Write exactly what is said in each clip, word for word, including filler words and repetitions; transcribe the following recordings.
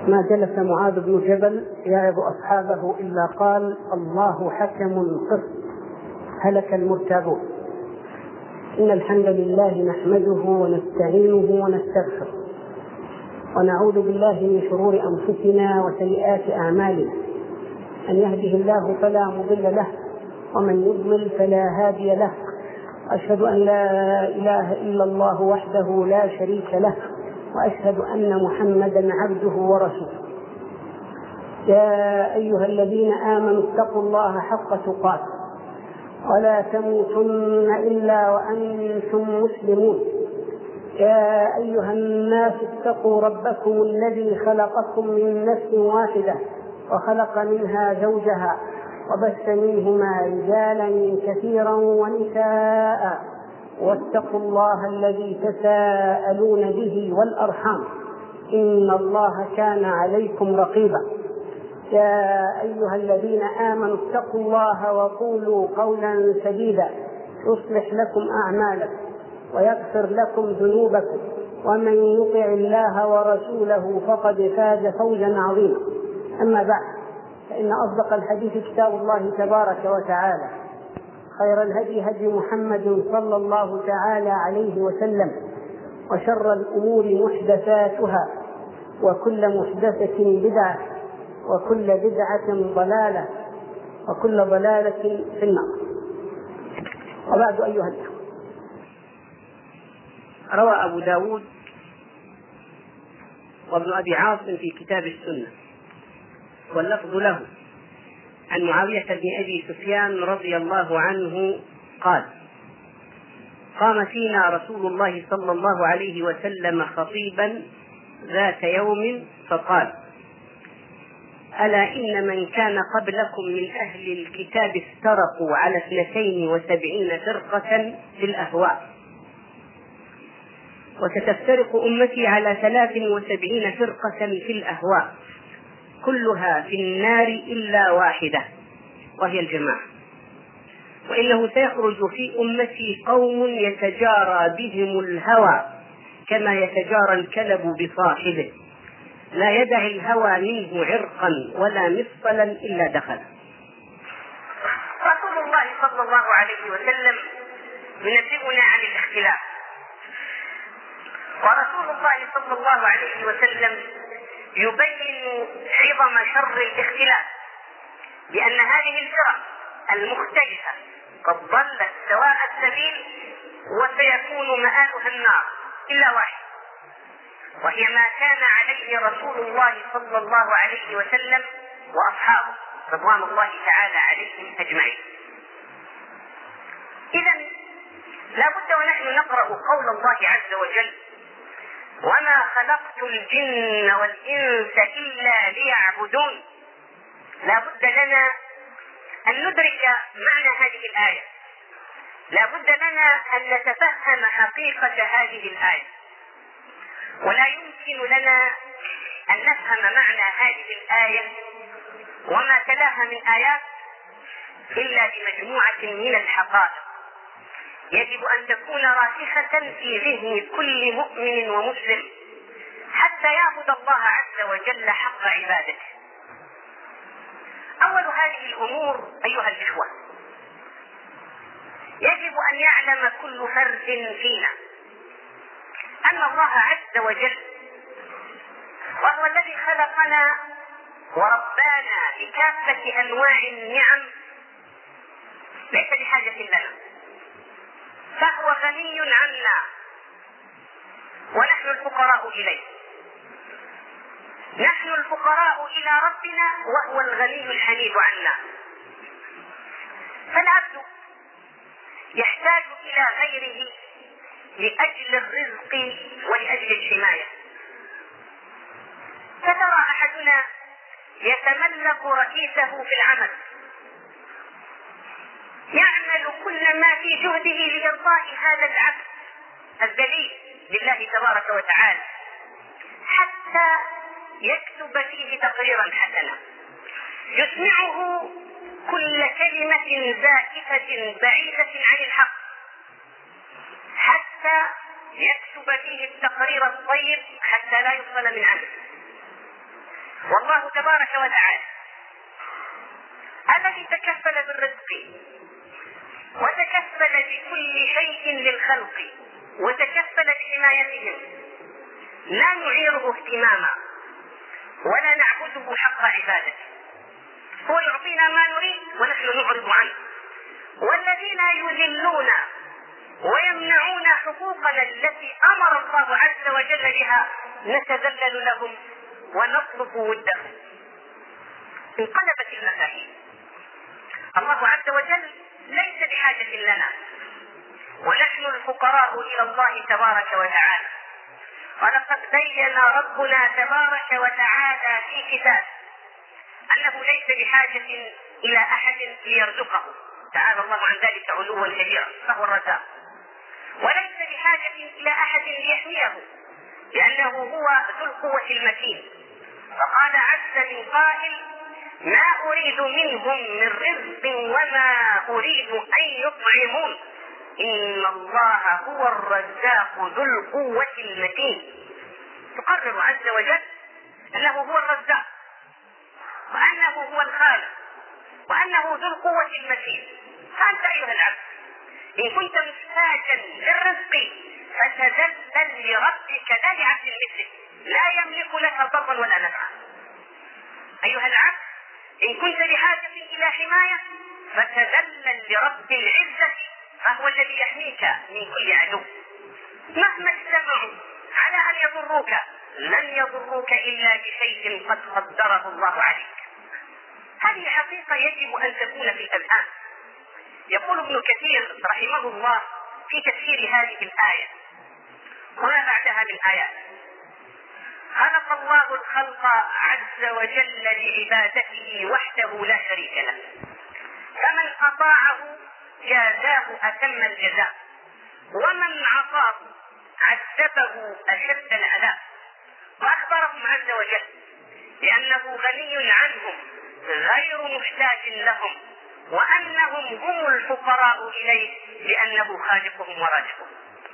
ما جلس معاذ بن جبل يعظ أصحابه إلا قال: الله حكم قسط، هلك المرتابون. إن الحمد لله نحمده ونستعينه ونستغفره، ونعوذ بالله من شرور أنفسنا وسيئات أعمالنا، من يهده الله فلا مضل له، ومن يضلل فلا هادي له. أشهد أن لا إله إلا الله وحده لا شريك له، وأشهد أن محمدا عبده ورسوله. يا أيها الذين آمنوا اتقوا الله حق تقاته ولا تموتن إلا وأنتم مسلمون. يا أيها الناس اتقوا ربكم الذي خلقكم من نفس واحدة وخلق منها زوجها وبث منهما رجالا كثيرا ونساء، واتقوا الله الذي تساءلون به والأرحام، إن الله كان عليكم رقيبا. يا أيها الذين آمنوا اتقوا الله وقولوا قولا سديدا يصلح لكم أعمالكم ويغفر لكم ذنوبكم، ومن يطع الله ورسوله فقد فاز فوزا عظيما. أما بعد، فإن أصدق الحديث كتاب الله تبارك وتعالى، خير الهدي هدي محمد صلى الله تعالى عليه وسلم، وشر الأمور محدثاتها، وكل محدثة بدعة، وكل بدعة ضلالة، وكل ضلالة في النار. وبعد، أيها الأخوة، روى أبو داود وابن أبي عاصم في كتاب السنة، واللفظ له، عن معاوية بن أبي سفيان رضي الله عنه قال: قام فينا رسول الله صلى الله عليه وسلم خطيبا ذات يوم فقال: ألا إن من كان قبلكم من أهل الكتاب افترقوا على اثنتين وسبعين فرقة في الأهواء، وستفترق أمتي على ثلاث وسبعين فرقة في الأهواء، كلها في النار إلا واحدة، وهي الجماعة. وإنه سيخرج في أمتي قوم يتجارى بهم الهوى كما يتجارى الكلب بصاحبه، لا يدع الهوى منه عرقا ولا مفصلا إلا دخل. رسول الله صلى الله عليه وسلم ينبئنا عن الاختلاف، ورسول الله صلى الله عليه وسلم يبين عظم شر الاختلاف، بأن هذه الفرق المختلفة قد ضلت سواء السبيل، وسيكون مآلها النار إلا واحد، وهي ما كان عليه رسول الله صلى الله عليه وسلم وأصحابه رضوان الله تعالى عليهم أجمعين. إذن لا بد ونحن نقرأ قول الله عز وجل: وما خلقت الجن والإنس إلا ليعبدون. لا بد لنا أن ندرك معنى هذه الآية، لا بد لنا أن نتفهم حقيقة هذه الآية، ولا يمكن لنا أن نفهم معنى هذه الآية وما تلاها من آيات إلا بمجموعة من الحقائق يجب أن تكون راسخة في ذهن كل مؤمن ومسلم حتى يعبد الله عز وجل حق عبادته. أول هذه الأمور أيها الإخوة، يجب أن يعلم كل فرد فينا أن الله عز وجل، وهو الذي خلقنا وربانا بكافة أنواع النعم، ليس بحاجة لنا، فهو غني عنا ونحن الفقراء إليه. نحن الفقراء إلى ربنا وهو الغني الحميد عنا. فالعبد يحتاج إلى غيره لأجل الرزق ولأجل الحماية. فترى أحدنا يتملك رئيسه في العمل، يعمل كل ما في جهده لإرضاء هذا العبد الذليل لله تبارك وتعالى، حتى يكتب فيه تقريرا حسنا يسمعه كل كلمة زائفة بعيدة عن الحق، حتى يكتب فيه التقرير الطيب حتى لا يفصل من عمله. والله تبارك وتعالى الذي تكفل بالرزق وتكفل بكل شيء للخلق وتكفل بحمايتهم، لا نعيره اهتماما ولا نعبده حق عبادته، هو يعطينا ما نريد ونحن نعرض عنه. والذين يذلون ويمنعون حقوقنا التي امر الله عز وجل بها نتذلل لهم ونطلب ودهم. انقلبت المفاهيم. الله عز وجل ليس بحاجة لنا ونحن الفقراء الى الله تبارك وتعالى. ولقد بين ربنا تبارك وتعالى في كتابه انه ليس بحاجة الى احد ليرزقه، تعالى الله عن ذلك علوا كبيرا، فهو الرزاق. وليس بحاجة الى احد ليحميه لانه هو ذو القوة المتين. فقال عز من قائل: ما اريد منهم من رزق وما اريد ان يطعمون ان الله هو الرزاق ذو القوة المتين. تقرر عز وجل انه هو الرزاق وانه هو الخالق وانه ذو القوة المتين. فانت ايها العبد ان كنت محتاجا للرزق فتذلل لربك لا لعبد مثلك لا يملك لك ضرا ولا نفعا. ايها العبد ان كنت بحاجة الى حماية فتذلل لرب العزة فهو الذي يحميك من كل عدو. مهما اجتمعوا على ان يضروك لن يضروك الا بشيء قد قدره الله عليك. هذه حقيقة يجب ان تكون في الاذهان. يقول ابن كثير رحمه الله في تفسير هذه الآية وما بعدها من آيات: خلق الله الخلق عز وجل لعبادته وحده لا شريك له، فمن أطاعه جازاه أتم الجزاء، ومن عصاه عذبه أشد العذاب. وأخبرهم عز وجل بأنه غني عنهم غير محتاج لهم، وأنهم هم الفقراء إليه لأنه خالقهم ورازقهم.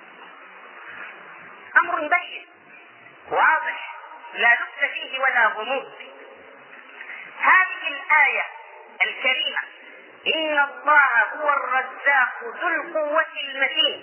أمر بين واضح لا لبس فيه ولا غموض. هذه الآية الكريمة إن الله هو الرزاق ذو القوة المتين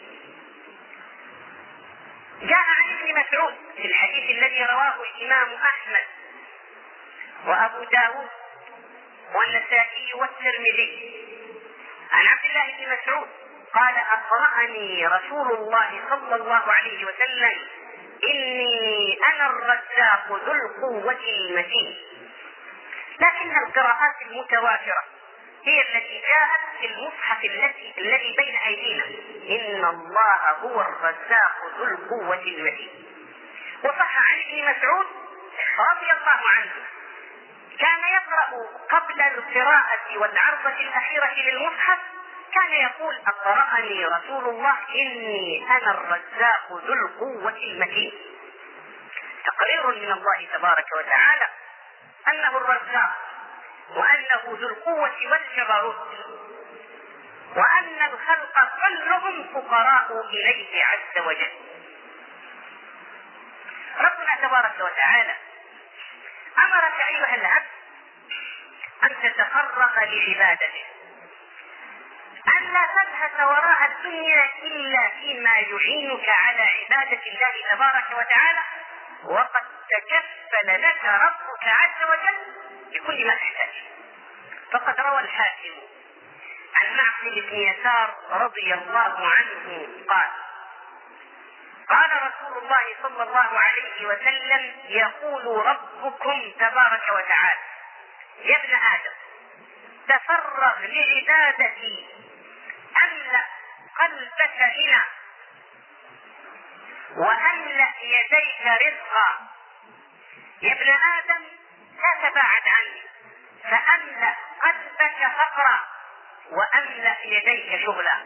جاء عن ابن مسعود في الحديث الذي رواه الإمام أحمد وأبو داود والنسائي والترمذي عن عبد الله بن مسعود قال: أقرأني رسول الله صلى الله عليه وسلم إني أنا الرزاق ذو القوة المتين. لكن القراءات المتواترة هي التي جاءت في المصحف التي الذي بين أيدينا: إن الله هو الرزاق ذو القوة المتين. وصح عن ابن مسعود رضي الله عنه كان يقرأ قبل القراءة والعرضة الأخيرة للمصحف كان يقول: أقرأني رسول الله إني أنا الرزاق ذو القوة المتين. تقرير من الله تبارك وتعالى أنه الرزاق وأنه ذو القوة والجبروت، وأن الخلق كلهم فقراء إليه عز وجل. ربنا تبارك وتعالى أمرك أيها العبد أن تتفرغ لعبادته، أن لا تبحث وراء الدنيا إلا فيما يعينك على عبادة الله تبارك وتعالى، وقد تكفل لك ربك عز وجل بكل ما تحتاج. فقد روى الحاكم عن معقل بن يسار رضي الله عنه قال: قال رسول الله صلى الله عليه وسلم: يقول ربكم تبارك وتعالى: يا ابن آدم تفرغ لعبادتي أملأ قلبك غنى وأملأ يديك رزقا. يا ابن آدم لا تباعد عني فأملأ قلبك فقرا وأملأ يديك شغلا.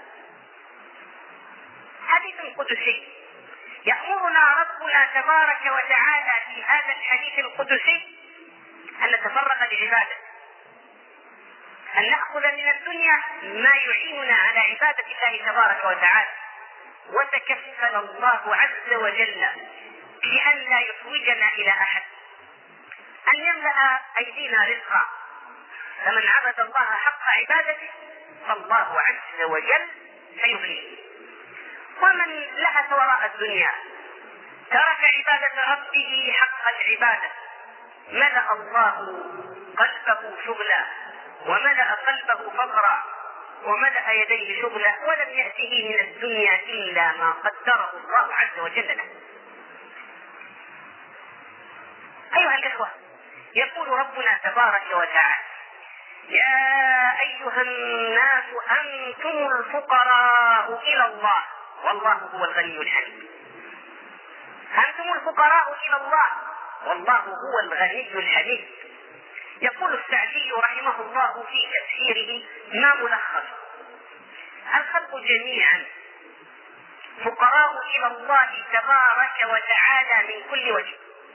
حديث قدسي يأمرنا ربنا تبارك وتعالى في هذا الحديث القدسي أن نتفرغ لعبادته، أن نأخذ من الدنيا ما يعيننا على عبادة الله تبارك وتعالى. وتكفل الله عز وجل بأن لا يحوجنا إلى أحد، أن يملأ أيدينا رزقا، فمن عبد الله حق عبادته فالله عز وجل سيغنيه. ومن لهث وراء الدنيا ترك عبادة ربه حق العبادة ملأ الله قلبه شغلا، وملأ قلبه فقرا، وملأ يديه شغلا، ولم يأته من الدنيا إلا ما قدره الله عز وجل له. أيها الإخوة، يقول ربنا تبارك وتعالى: يا أيها الناس أنتم الفقراء إلى الله والله هو الغني الحميد. أنتم الفقراء إلى الله والله هو الغني الحميد. يقول السعدي رحمه الله في تفسيره: ما ملخص؟ الخلق جميعا فقراء إلى الله تبارك وتعالى من كل وجه،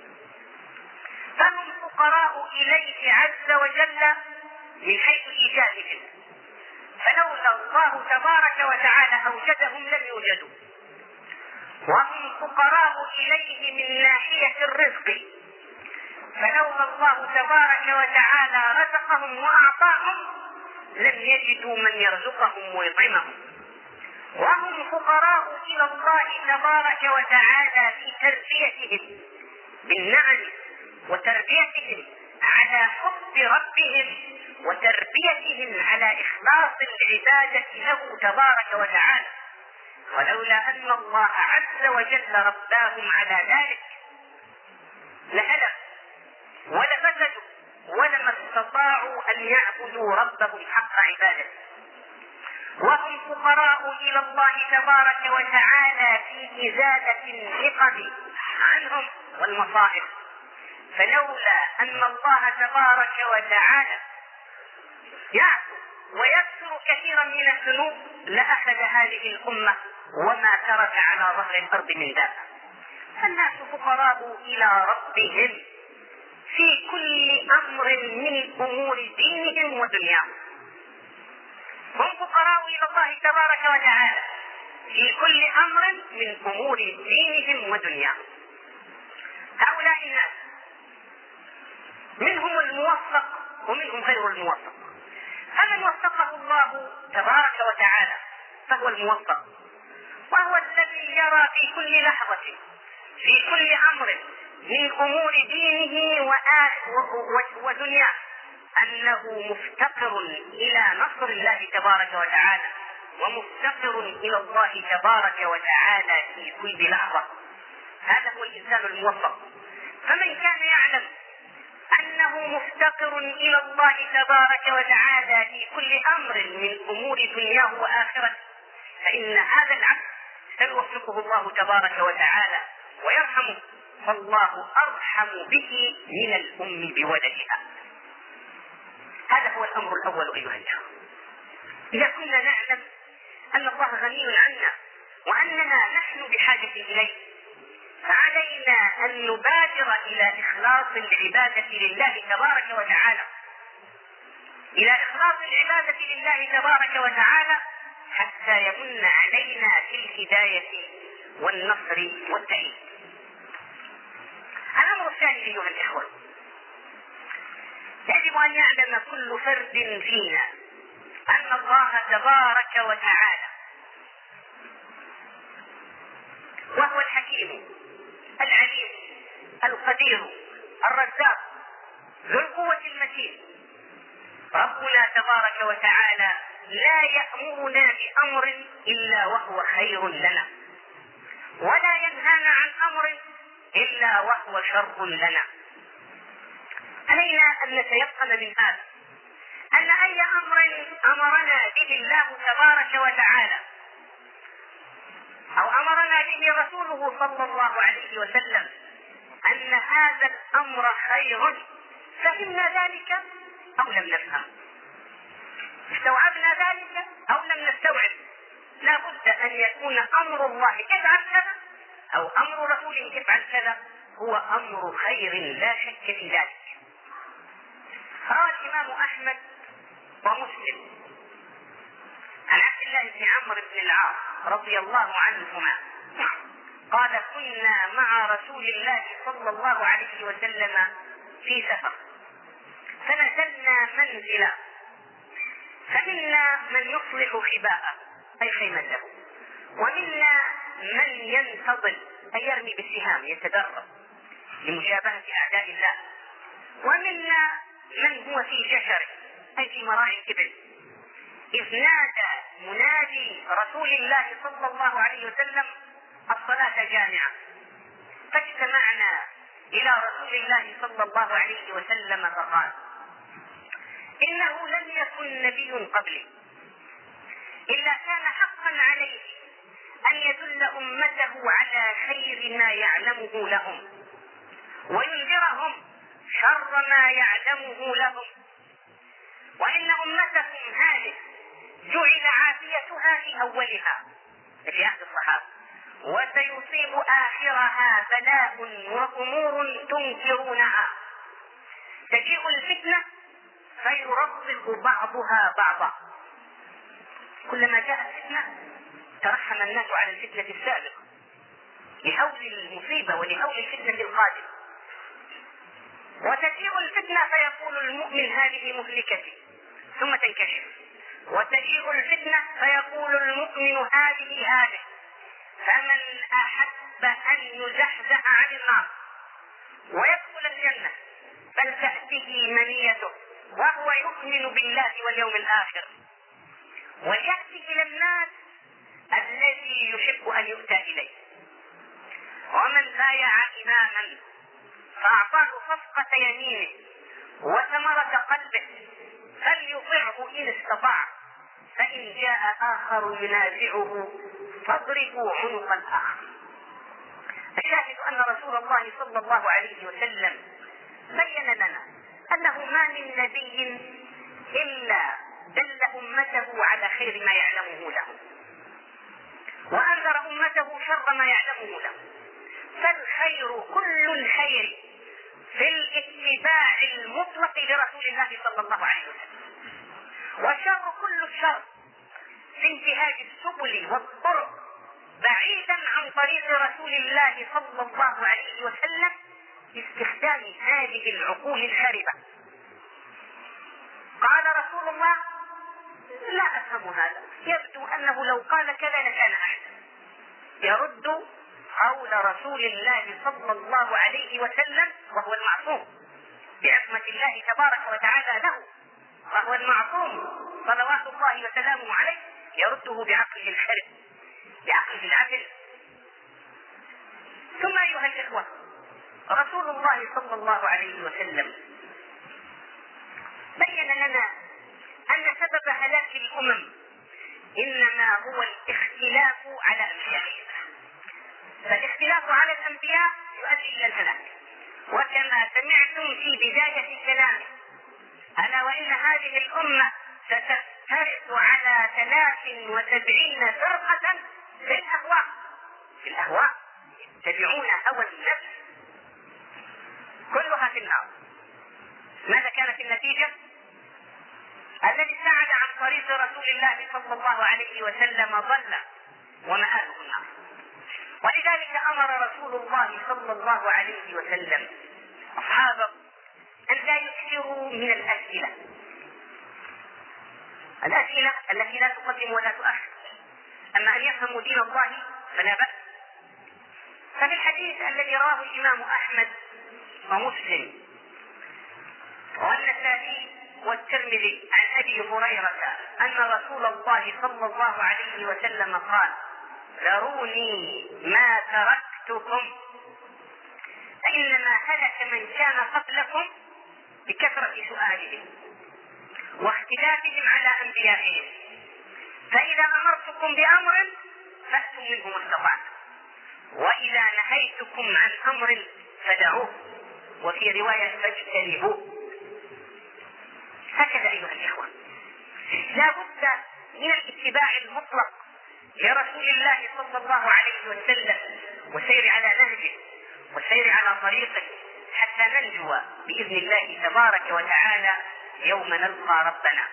فهم فقراء إليه عز وجل من حيث إيجادهم، فلولا الله تبارك وتعالى أوجدهم لم يوجدوا. وهم فقراء إليه من ناحية الرزق، فلولا الله تبارك وتعالى رزقهم وأعطاهم لم يجدوا من يرزقهم ويطعمهم. وهم فقراء إلى الله تبارك وتعالى في تربيتهم بالنعم، وتربيتهم على حب ربهم، وتربيتهم على إخلاص العبادة له تبارك وتعالى. ولولا أن الله عز وجل رباهم على ذلك لهلكوا ولفسدوا ولما استطاعوا أن يعبدوا ربهم حق عبادته. وهم فقراء إلى الله تبارك وتعالى في إزالة النقم عنهم والمصائب، فلولا أن الله تبارك وتعالى يعفو ويكثر كثيرا من الذنوب لأخذ هذه الأمة وما ترك على ظهر الأرض من دابة. فالناس فقراء إلى ربهم في كل أمر من أمور دينهم ودنياهم. هم فقراء إلى الله تبارك وتعالى في كل أمر من أمور دينهم ودنياهم. هؤلاء الناس منهم الموفق ومنهم غير الموفق، فمن وفقه الله تبارك وتعالى فهو الموفق، وهو الذي يرى في كل لحظة في كل أمر من أمور دينه ودنياه أنه مفتقر إلى نصر الله تبارك وتعالى، ومفتقر إلى الله تبارك وتعالى في كل لحظة. هذا هو الإنسان الموفق. فمن كان يعلم أنه مفتقر إلى الله تبارك وتعالى في كل أمر من أمور دنياه وآخرته، فإن هذا العبد سيوفقه الله تبارك وتعالى ويرحمه، فالله أرحم به من الأم بولدها. هذا هو الأمر الأول أيها الأخوة. إذا كنا نعلم أن الله غني عنا وأننا نحن بحاجة إليه، فعلينا أن نبادر إلى إخلاص العبادة لله تبارك وتعالى، إلى إخلاص العبادة لله تبارك وتعالى حتى يمن علينا في الهداية والنصر والتأييد. الأمر الثاني أيها الإخوة، يجب أن يعلم كل فرد فينا أن الله تبارك وتعالى وهو الحكيم العليم القدير الرزاق ذو القوة المتين. ربنا تبارك وتعالى لا يأمرنا بأمر إلا وهو خير لنا، ولا ينهانا عن أمر إلا وهو شر لنا. علينا أن نتيقن من هذا أن أي أمر أمرنا به الله تبارك وتعالى أو أمرنا به رسوله صلى الله عليه وسلم أن هذا الأمر خير، فهمنا ذلك أو لم نفهم، استوعبنا ذلك أو لم نستوعب، لا بد أن يكون أمر الله افعل كذا أو أمر رسوله افعل كذا هو أمر خير لا شك في ذلك. روى الإمام أحمد ومسلم عن عبد الله بن عمرو بن العاص رضي الله عنهما قال: كنا مع رسول الله صلى الله عليه وسلم في سفر فنزلنا منزلا، فمنا من يصلح خباءه أي خيمته، ومنا من ينتظل أي يرمي بالسهام يتدرب لمشابهة أعداء الله، ومنا من هو في جشر أي في مراعي الإبل، إذ نادى منادي رسول الله صلى الله عليه وسلم الصلاة جامعة، فاجتمعنا إلى رسول الله صلى الله عليه وسلم فقال: إنه لم يكن نبي قبلي إلا كان حقا عليه أن يدل أمته على خير ما يعلمه لهم وينذرهم شر ما يعلمه لهم، وإن أمتكم هذه جعل عافيتها في أولها في عهد الصحابة، وسيصيب آخرها بلاء وأمور تنكرونها، تجيء الفتنة فيربط بعضها بعضا. كلما جاءت فتنة ترحم الناس على الفتنة السابقة لهول المصيبة ولهول الفتنة القادمة، وتجيء الفتنة فيقول المؤمن هذه مهلكتي ثم تنكشف، وتجيء الفتنة فيقول المؤمن هذه هذه، فمن أحب أن يزحزح عن النار ويدخل الجنة فلتأته منيته وهو يؤمن بالله واليوم الآخر وليأتي إلى الناس الذي يحب أن يؤتى إليه. ومن بايع إماما فأعطاه صفقة يمينه وثمرة قلبه فليطعه إن استطاع، فإن جاء آخر ينازعه فاضربوا عنق الآخر. الشاهد أن رسول الله صلى الله عليه وسلم بين لنا أنه ما من نبي إلا دل أمته على خير ما يعلمه لهم وأنذر أمته شر ما يعلمه لهم، فالخير كل الخير في الاتباع المطلق لرسول الله صلى الله عليه وسلم، والشر كل الشر في انتهاج السبل والطرق بعيدا عن طريق رسول الله صلى الله عليه وسلم باستخدام هذه العقول الخربة. قال رسول الله: لا أفهم هذا، يبدو أنه لو قال كذا لكان أحسن، يرد قول رسول الله صلى الله عليه وسلم وهو المعصوم بعصمة الله تبارك وتعالى له، وهو المعصوم صلوات الله وسلامه عليه، يرده بعقله الخرب بعقله العدل. ثم أيها الإخوة، رسول الله صلى الله عليه وسلم بين لنا أن سبب هلاك الأمم إنما هو الاختلاف على أنبيائهم، فالاختلاف على الأنبياء يؤدي إلى الهلاك. وكما سمعتم في بداية كلامي ألا وإن هذه الأمة ستفترق على ثلاث وسبعين فرقة في الأهواء في الأهواء يتبعون هوى النفس كلها في النار. ماذا كانت النتيجة؟ الذي ابتعد عن طريق رسول الله صلى الله عليه وسلم ضل ومآله النار. ولذلك أمر رسول الله صلى الله عليه وسلم أصحابه أن لا يكثروا من الأسئلة الأسئلة التي لا تقدم ولا تؤخر، أما أن يفهموا دين الله فلا بأس. ففي الحديث الذي رواه الإمام أحمد ومسلم والنسائي والترمذي عن أبي هريرة أن رسول الله صلى الله عليه وسلم قال: ذروني ما تركتكم فإنما هلك من كان قبلكم بكثرة سؤالهم واختلافهم على أنبيائهم، فإذا أمرتكم بأمر فأتوا منه ما استطعتم، وإذا نهيتكم عن أمر فدعوه، وفي رواية فاجتنبوه. هكذا أيها الإخوة، لا بد من الاتباع المطلق لرسول الله صلى الله عليه وسلم والسير على نهجه والسير على طريقه حتى ننجو بإذن الله تبارك وتعالى يوم نلقى ربنا.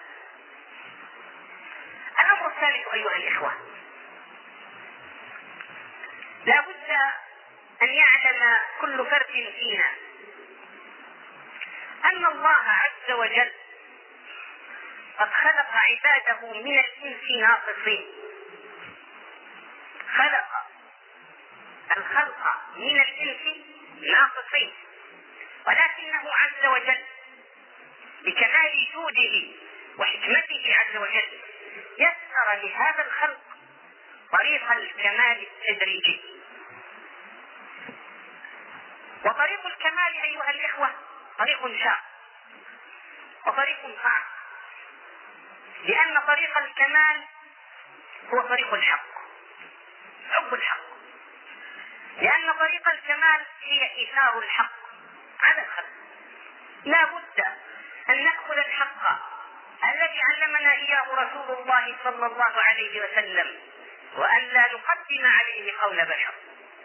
الأمر الثالث أيها الإخوة، لا بد أن يعلم كل فرد فينا أن الله عز وجل قد خلق عباده من الإنس ناقصين، خلق الخلق من الإنس ناقصين، ولكنه عز وجل بكمال جوده وحكمته عز وجل يسر لهذا الخلق طريق الكمال التدريجي. وطريق الكمال أيها الإخوة طريق شاق وطريق صعب، لأن طريق الكمال هو طريق الحق، حب الحق، لأن طريق الكمال هي إيثار الحق على الخلق. لا بد أن نأخذ الحق الذي علمنا إياه رسول الله صلى الله عليه وسلم، وأن لا نقدم عليه قول بشر.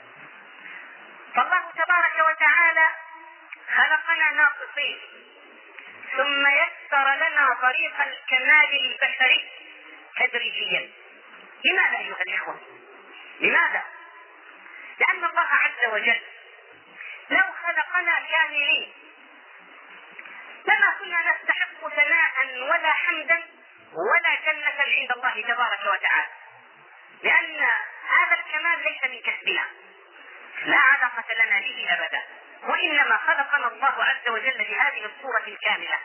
فالله تبارك وتعالى خلقنا ناقصين، ثم يسر لنا طريق الكمال البشري تدريجيا. لماذا أيها الإخوة؟ لماذا؟ لأن الله عز وجل لو خلقنا كاملين لما كنا نستحق ثناء ولا حمدا ولا جنة عند الله تبارك وتعالى، لأن هذا الكمال ليس من كسبنا، لا علاقة لنا به أبدا، وإنما خلقنا الله عز وجل بهذه الصورة الكاملة.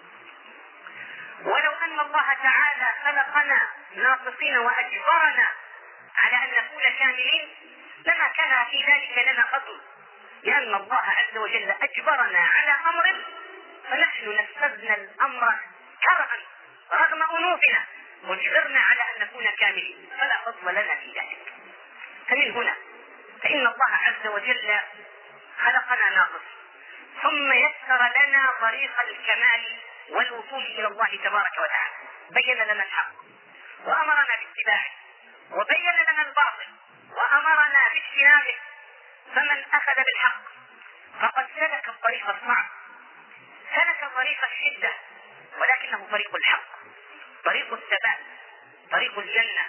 ولو أن الله تعالى خلقنا ناقصين وأجبرنا على أن نكون كاملين لما كان في ذلك لنا فضل، لأن الله عز وجل أجبرنا على أمر فنحن نفذنا الأمر كرها رغم أنوفنا، وجبرنا على أن نكون كاملين، فلا فضل لنا في ذلك. فمن هنا فإن الله عز وجل خلقنا ناقص، ثم يسر لنا طريق الكمال والوصول إلى الله تبارك وتعالى، بين لنا الحق وأمرنا باتباعه، وبين لنا الباطل وأمرنا باجتنابه. فمن أخذ بالحق فقد سلك الطريق الصعب، سلك طريق الشدة، ولكنه طريق الحق، طريق الثبات، طريق الجنة،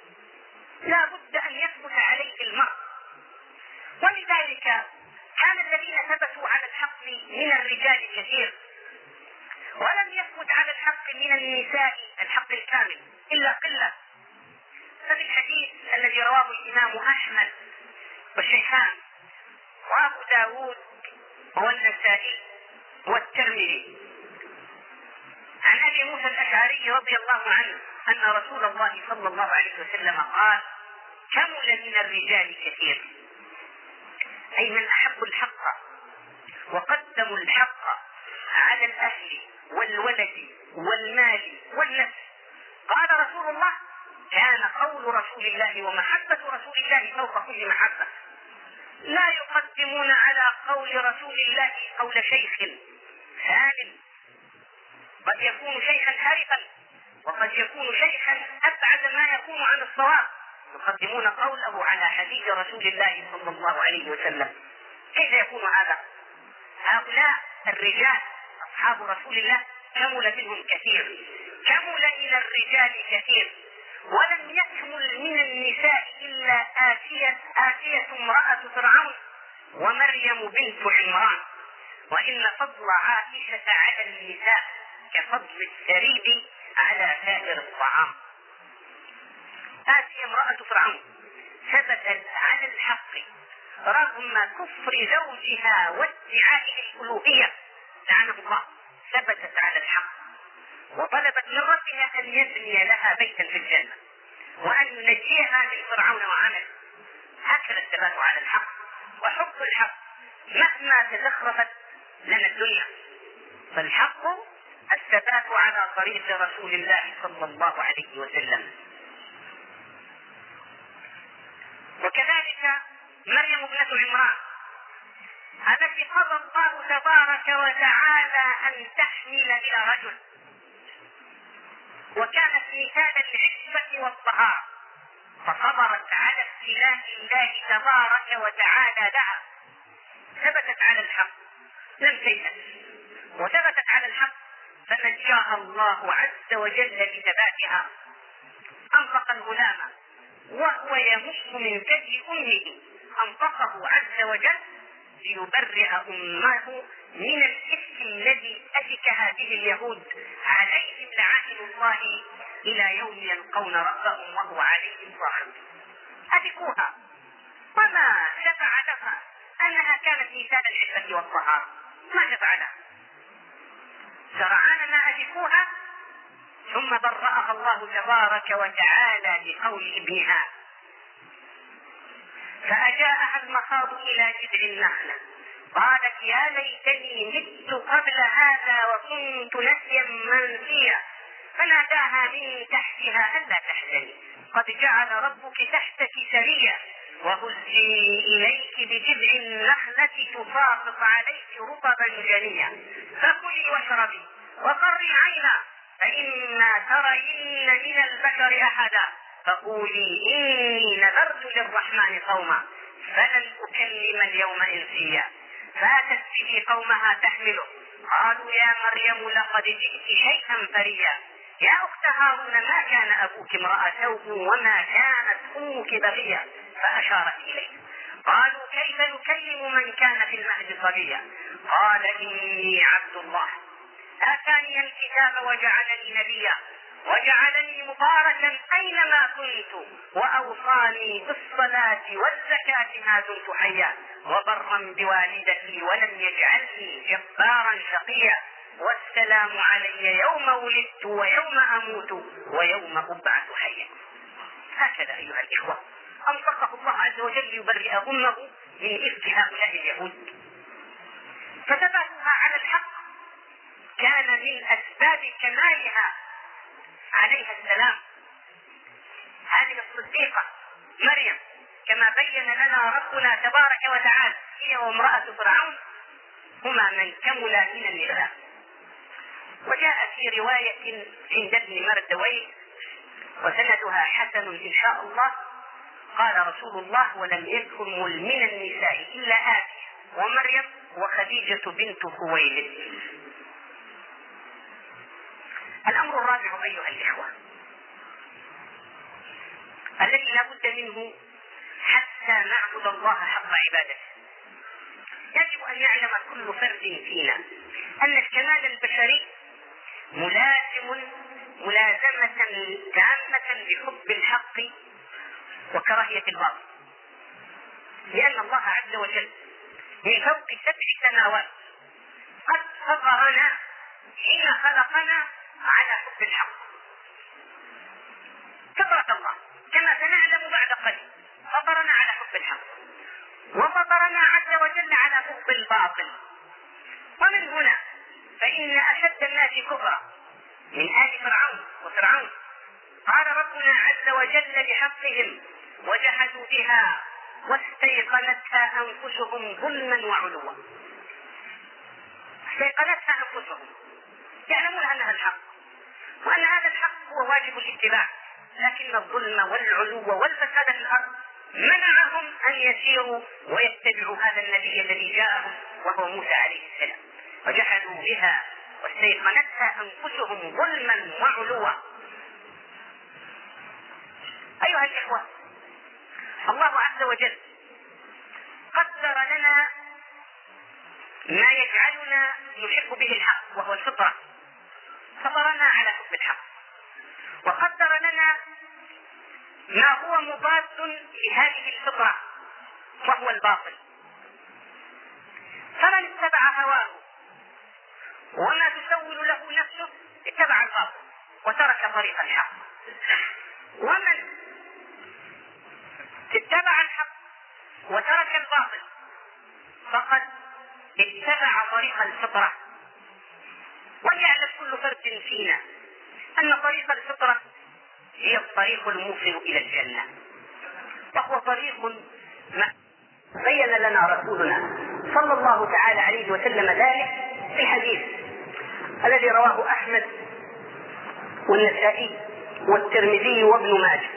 لا بد أن يثبت عليه المرء. ولذلك كان الذين ثبتوا على الحق من الرجال كثير، ولم يثبت على الحق من النساء الحق الكامل إلا قلة. ففي الحديث الذي رواه الإمام أحمد والشيخان وأبو داود والنسائي والترمذي عن أبي موسى الأشعري رضي الله عنه أن رسول الله صلى الله عليه وسلم قال: كمل من الرجال كثير، أي من أحبوا الحق وقدموا الحق على الأهل والولد والمال والنفس. قال رسول الله: كان قول رسول الله ومحبة رسول الله فوق كل محبة. لا يقدمون على قول رسول الله قول شيخ ثانٍ، قد يكون شيخا حرفا وقد يكون شيخا أبعد ما يكون عن الصواب، يقدمون قوله على حديث رسول الله صلى الله عليه وسلم. كيف يكون هذا؟ هؤلاء الرجال أصحاب رسول الله كمل منهم كثير، كمل من الرجال كثير، ولم يكمل من النساء إلا آسية آسية امرأة فرعون ومريم بنت عمران. وإن فضل عائشة على النساء كفضل الثريد على سائر الطعام. آسية امرأة فرعون ثبتت على الحق رغم كفر زوجها وادعائه الألوهية، لعنه الله، ثبتت على الحق وطلبت من ربها أن يبني لها بيتا في الجنة وأن ينجيها من فرعون وعمله. هكذا الثبات على الحق وحب الحق مهما تزخرفت لنا الدنيا، فالحق الثبات على طريق رسول الله صلى الله عليه وسلم. وكذلك مريم ابنة عمران التي قضى الله تبارك وتعالى أن تحمل إلى رجل، وكانت مثالا للعفة والطهارة، فصبرت على ابتلاء الله تبارك وتعالى لها، ثبتت على الحق لم تيأس وثبتت على الحق، فنجاها الله عز وجل بثباتها. أنطق الغلام وهو يمص من ثدي أمه، أنطقه عز وجل ليبرئ أمه من الإفك الذي أفكها به اليهود عليهم لعنة الله إلى يوم يلقون ربهم وهو عليهم ظاهر. أفكوها، وما شفع لها أنها كانت مثال العفة والطهارة، ما شفع لها، سرعان ما أفكوها، ثم برأها الله تبارك وتعالى بقول ابنها. فأجاءها المخاض إلى جذع النخلة قالت يا ليتني مت قبل هذا وكنت نسيا منسيا، فناداها من تحتها ألا تحزني قد جعل ربك تحتك سريا وهزي إليك بجذع النخلة تساقط عليك رطبا جنيا فكلي واشربي وقري عينا فإما ترين من البشر أحدا فقولي إني نذرت للرحمن صوما فلن أكلم اليوم إنسيا. فأتت به قومها تحمله قالوا يا مريم لقد جئت شيئا فريا يا أخت هارون ما كان أبوك امرأ سوء وما كانت أمك بغيا فأشارت إليه. قالوا كيف نكلم من كان في المهد صبيا قال إني عبد الله آتاني الكتاب وجعلني نبيا وجعلني مباركا أينما كنت وأوصاني بالصلاة والزكاة ما دمت حيا وبرا بوالدتي ولم يجعلني جبارا شقيا والسلام علي يوم ولدت ويوم أموت ويوم أبعث حيا. هكذا أيها الإخوة أنطقه الله عز وجل ليبرئ أمه من إفك هؤلاء اليهود. فثباتها على الحق كان من أسباب كمالها عليها السلام. هذه الصديقة مريم كما بين لنا ربنا تبارك وتعالى هي وامرأة فرعون هما من كملا من النساء. وجاء في رواية عند ابن مردويه وسندها حسن إن شاء الله قال رسول الله ولم يكن من النساء إلا آسيا ومريم وخديجة بنت خويلد. الأمر الرابع أيها الإخوة الذي لا بد منه حتى نعبد الله حق عبادته، يجب أن يعلم كل فرد فينا أن الكمال البشري ملازم ملازمة تامة بحب الحق وكراهية الباطل، لأن الله عز وجل من فوق سبع سماوات قد فطرنا حين خلقنا على حب الحق فطرة الله كما سنعلم بعد قليل. فطرنا على حب الحق وفطرنا عز وجل على حب الباطل. ومن هنا فإن أشد الناس كفرا من آل فرعون وفرعون قال ربنا عز وجل بحقهم وجحدوا بها واستيقنتها أنفسهم ظلما وعلوا. استيقنتها أنفسهم يعلمون أنها الحق وأن هذا الحق هو واجب الاتباع، لكن الظلم والعلو والفساد في الأرض منعهم أن يسيروا ويتبعوا هذا النبي الذي جاءهم وهو موسى عليه السلام. وجحدوا بها واستيقنتها أنفسهم ظلما وعلوا. أيها الإخوة الله عز وجل قدر لنا ما يجعلنا نحب به الحق وهو الفطرة، فطرنا على حب الحق، وقدر لنا ما هو مضاد لهذه الفطرة وهو الباطل. فمن اتبع هواه وما تسول له نفسه اتبع الباطل وترك طريق الحق، ومن اتبع الحق وترك الباطل فقد اتبع طريق الفطرة. وليعلم كل فرد فينا أن طريق الفطرة هي الطريق الموصل إلى الجنة، وهو طريق ما بين لنا رسولنا صلى الله تعالى عليه وسلم ذلك في الحديث الذي رواه أحمد والنسائي والترمذي وابن ماجه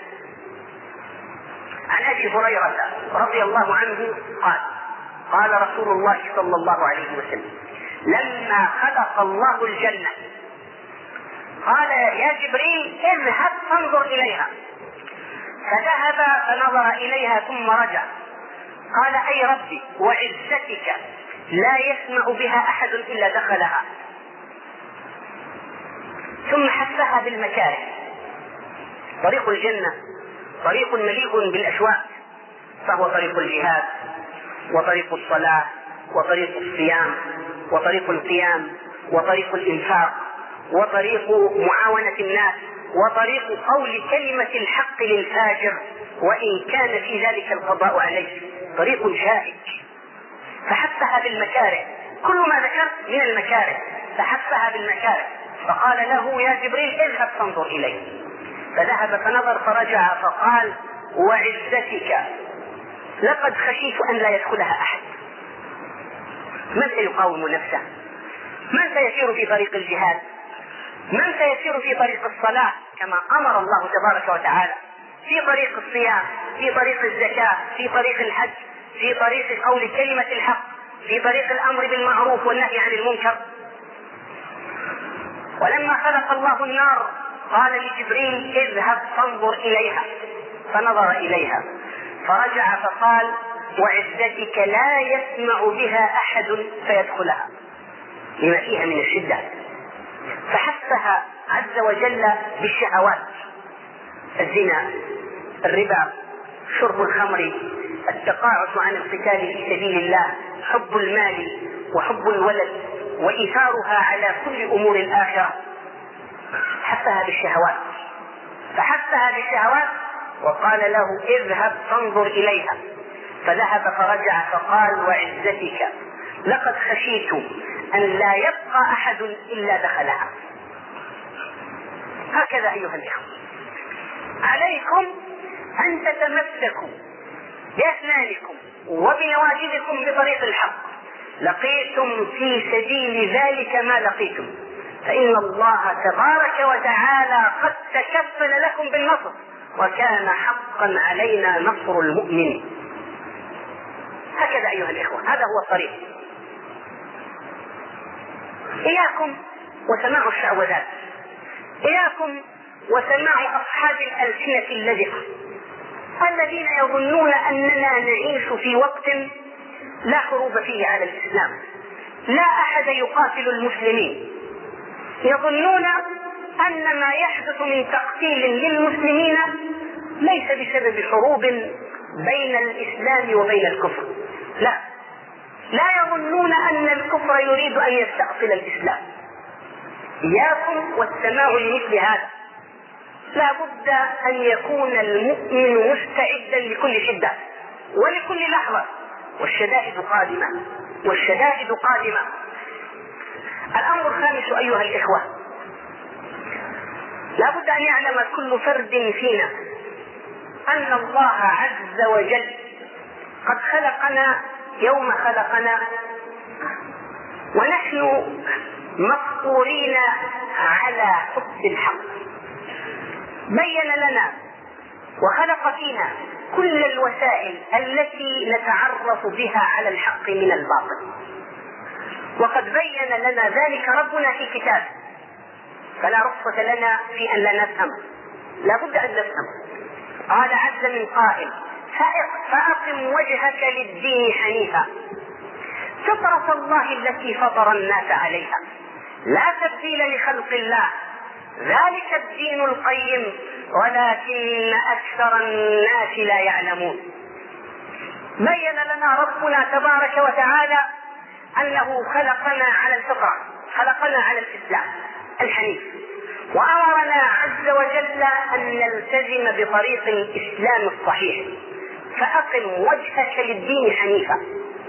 عن أبي هريرة رضي الله عنه قال قال رسول الله صلى الله عليه وسلم لما خلق الله الجنة قال يا جبريل اذهب فانظر إليها، فذهب فنظر إليها ثم رجع قال أي ربي وعزتك لا يسمع بها أحد إلا دخلها. ثم حثها بالمكاره. طريق الجنة طريق مليء بالأشواك، فهو طريق الجهاد وطريق الصلاة وطريق الصيام وطريق القيام وطريق الإنفاق وطريق معاونة الناس وطريق قول كلمة الحق للفاجر وإن كان في ذلك القضاء عليه. طريق شائك، فحثها بالمكاره. كل ما ذكرت من المكاره، فحثها بالمكاره. فقال له يا جبريل اذهب فانظر إليه. فذهب فنظر فرجع فقال وعزتك لقد خشيت أن لا يدخلها أحد. من سيقاوم نفسه؟ من سيسير في طريق الجهاد؟ من سيسير في طريق الصلاة كما أمر الله تبارك وتعالى، في طريق الصيام، في طريق الزكاة، في طريق الحج، في طريق قول كلمة الحق، في طريق الأمر بالمعروف والنهي عن المنكر؟ ولما خلق الله النار قال لجبريل اذهب فانظر إليها. فنظر إليها فرجع فقال وعزتك لا يسمع بها أحد فيدخلها، لما فيها من الشدة. فحثها عز وجل بالشهوات: الزنا، الربا، شرب الخمر، التقاعس عن القتال في سبيل الله، حب المال وحب الولد وإيثارها على كل أمور الآخرة. حثها بالشهوات، فحثها بالشهوات وقال له اذهب فانظر إليها. فذهب فرجع فقال وعزتك لقد خشيت أن لا يبقى أحد إلا دخلها. هكذا أيها الإخوة عليكم أن تتمسكوا بأسنانكم وبنواجذكم بطريق الحق. لقيتم في سبيل ذلك ما لقيتم، فإن الله تبارك وتعالى قد تكفل لكم بالنصر، وكان حقا علينا نصر المؤمنين. هكذا أيها الإخوة هذا هو الطريق. إياكم وسماع الشعوذات، إياكم وسماع أصحاب الألسنة اللذقة الذين يظنون أننا نعيش في وقت لا حروب فيه على الإسلام، لا أحد يقاتل المسلمين. يظنون أن ما يحدث من تقتيل للمسلمين ليس بسبب حروب بين الإسلام وبين الكفر، لا لا يظنون أن الكفر يريد أن يستأصل الإسلام. إياكم والسماع لمثل هذا. لا بد أن يكون المؤمن مستعدا لكل شدة ولكل لحظة، والشدائد قادمة والشدائد قادمة. الأمر الخامس أيها الإخوة، لا بد أن يعلم كل فرد فينا أن الله عز وجل قد خلقنا يوم خلقنا ونحن مفطورين على حب الحق. بين لنا وخلق فينا كل الوسائل التي نتعرف بها على الحق من الباطل، وقد بين لنا ذلك ربنا في كتابه، فلا رخصة لنا في أن لا نفهم، لا بد أن نفهم. قال عز من قائل فأقم وجهك للدين حنيفا فطرة الله التي فطر الناس عليها لا تبديل لخلق الله ذلك الدين القيم ولكن أكثر الناس لا يعلمون. بين لنا ربنا تبارك وتعالى أنه خلقنا على الفطرة، خلقنا على الإسلام الحنيف، وأمرنا عز وجل أن نلتزم بطريق الإسلام الصحيح. فأقم وجهك للدين حنيفا،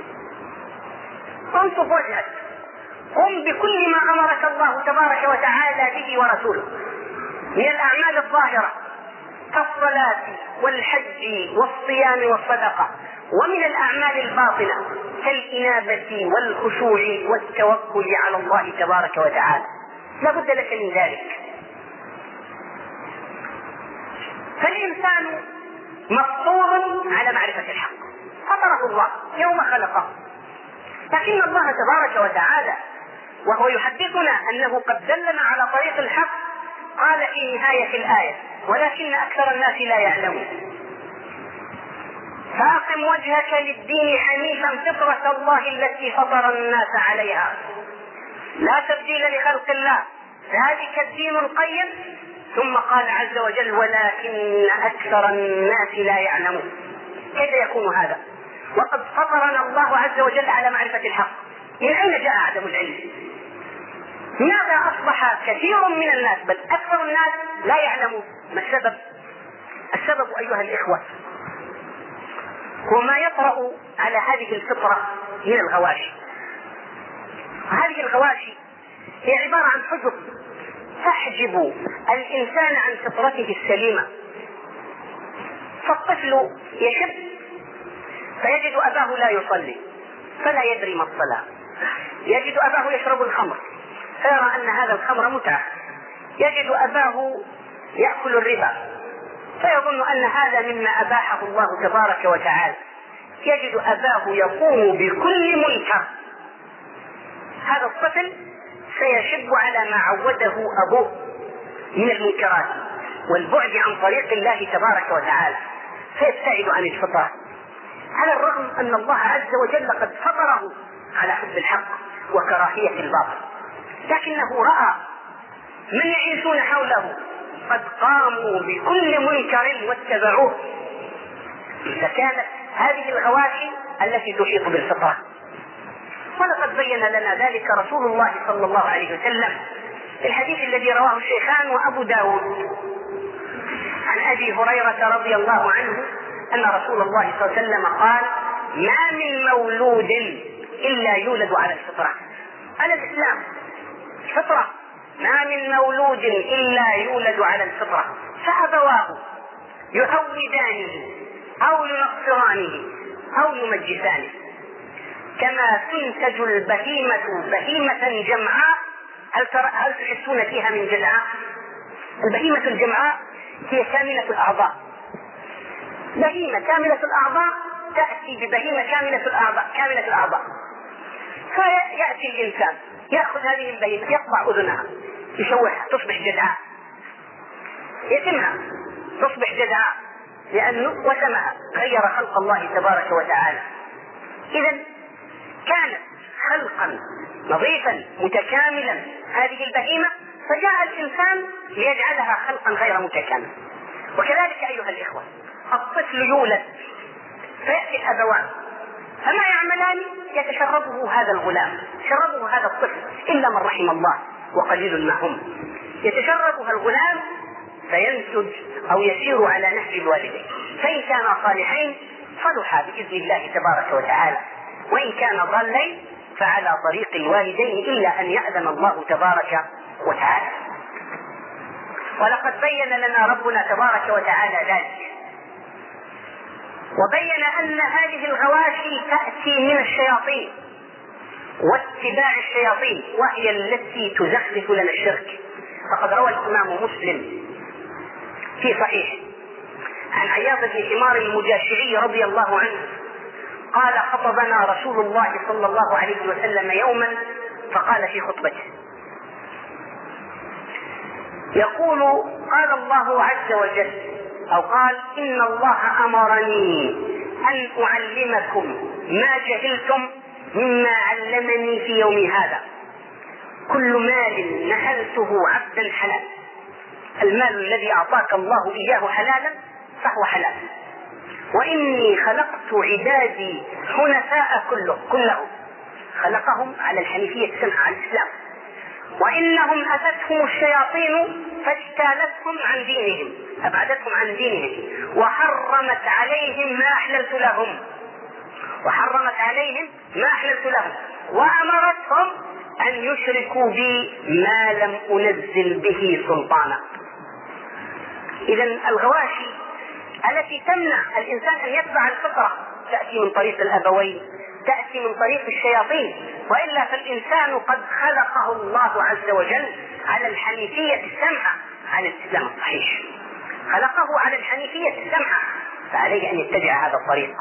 انصب وجهك، قم بكل ما أمرك الله تبارك وتعالى به ورسوله من الأعمال الظاهرة كالصلاة والحج والصيام والصدقة، ومن الأعمال الباطنة كالإنابة والخشوع والتوكل على الله تبارك وتعالى. لا بد لك من ذلك. فالإنسان مفطور على معرفة الحق، فطره الله يوم خلقه، لكن الله تبارك وتعالى وهو يحدثنا أنه قد دلنا على طريق الحق قال في نهاية الآية ولكن أكثر الناس لا يعلمون. فأقم وجهك للدين حنيفا فطرة الله التي فطر الناس عليها لا تبديل لخلق الله ذلك الدين القيم. ثم قال عز وجل ولكن أكثر الناس لا يعلمون. كيف يكون هذا وقد فطرنا الله عز وجل على معرفة الحق؟ من أين جاء عدم العلم؟ لماذا أصبح كثير من الناس بل أكثر الناس لا يعلمون؟ ما السبب؟ السبب أيها الإخوة هو ما يطرأ على هذه الفطرة من الغواشي. هذه الغواشي هي عبارة عن حجب تحجب الإنسان عن فطرته السليمة. فالطفل يشب فيجد أباه لا يصلي فلا يدري ما الصلاة، يجد أباه يشرب الخمر فيرى أن هذا الخمر متعة، يجد أباه يأكل الربا فيظن أن هذا مما أباحه الله تبارك وتعالى، يجد أباه يقوم بكل منكر. هذا الطفل سيشب على ما عوده أبوه من المنكرات والبعد عن طريق الله تبارك وتعالى، فيبتعد عن الفطرة، على الرغم أن الله عز وجل قد فطره على حب الحق وكراهية الباطل، لكنه رأى من يعيشون حوله قد قاموا بكل منكر واتبعوه، فكانت هذه الغواشي التي تحيط بالفطرة. ولقد بين لنا ذلك رسول الله صلى الله عليه وسلم في الحديث الذي رواه الشيخان وأبو داود عن أبي هريرة رضي الله عنه أن رسول الله صلى الله عليه وسلم قال ما من مولود إلا يولد على الفطرة، على الإسلام فطرة، ما من مولود إلا يولد على الفطرة، فأبواه يهودانه أو ينصرانه أو يمجسانه. كما تنتج البهيمة بهيمة جمعاء، هل, ترى هل تحسون فيها من جزعاء؟ البهيمة الجمعاء هي كاملة الأعضاء، بهيمة كاملة الأعضاء تأتي ببهيمة كاملة الأعضاء كاملة الأعضاء فيأتي الإنسان يأخذ هذه البهيمة يقطع أذنها يشوحها تصبح جزعاء، يتمها تصبح جزعاء لأنه وسمها غير خلق الله تبارك وتعالى. إذا كانت خلقا نظيفا متكاملا هذه البهيمة، فجاء الإنسان ليجعلها خلقا غير متكامل. وكذلك أيها الإخوة الطفل يولد فيأتي الأبوان فما يعملان؟ يتشربه هذا الغلام، يتشربه هذا الطفل إلا من رحم الله وقليل ما هم، يتشربها الغلام فينسج أو يسير على نهج الوالدين، فإن كان صالحين صلح بإذن الله تبارك وتعالى، وإن كان ضالين فعلى طريق الوالدين إلا أن يأذن الله تبارك وتعالى. ولقد بين لنا ربنا تبارك وتعالى ذلك، وبين أن هذه الغواشي تأتي من الشياطين واتباع الشياطين، وهي التي تزخرف لنا الشرك. فقد روى الإمام مسلم في صحيح عن عياض بن حمار المجاشعي رضي الله عنه قال خطبنا رسول الله صلى الله عليه وسلم يوما فقال في خطبته يقول قال الله عز وجل أو قال إن الله أمرني أن أعلمكم ما جهلتم مما علمني في يومي هذا، كل مال نهلته عبدا حلال، المال الذي أعطاك الله إياه حلالا فهو حلال، وإني خلقت عبادي حنفاء كله كلهم، خلقهم على الحنيفية السمحة على الإسلام، وإنهم أتتهم الشياطين فاجتالتهم عن دينهم أبعدتهم عن دينهم وحرمت عليهم ما أحللت لهم وحرمت عليهم ما أحللت لهم وأمرتهم أن يشركوا بي ما لم أنزل به سلطانا. إذا الغواشي التي تمنع الإنسان أن يتبع الفطرة تأتي من طريق الأبوين، تأتي من طريق الشياطين، وإلا فالإنسان قد خلقه الله عز وجل على الحنيفية السمحة على الإسلام الصحيح، خلقه على الحنيفية السمحة، فعليه أن يتبع هذا الطريق.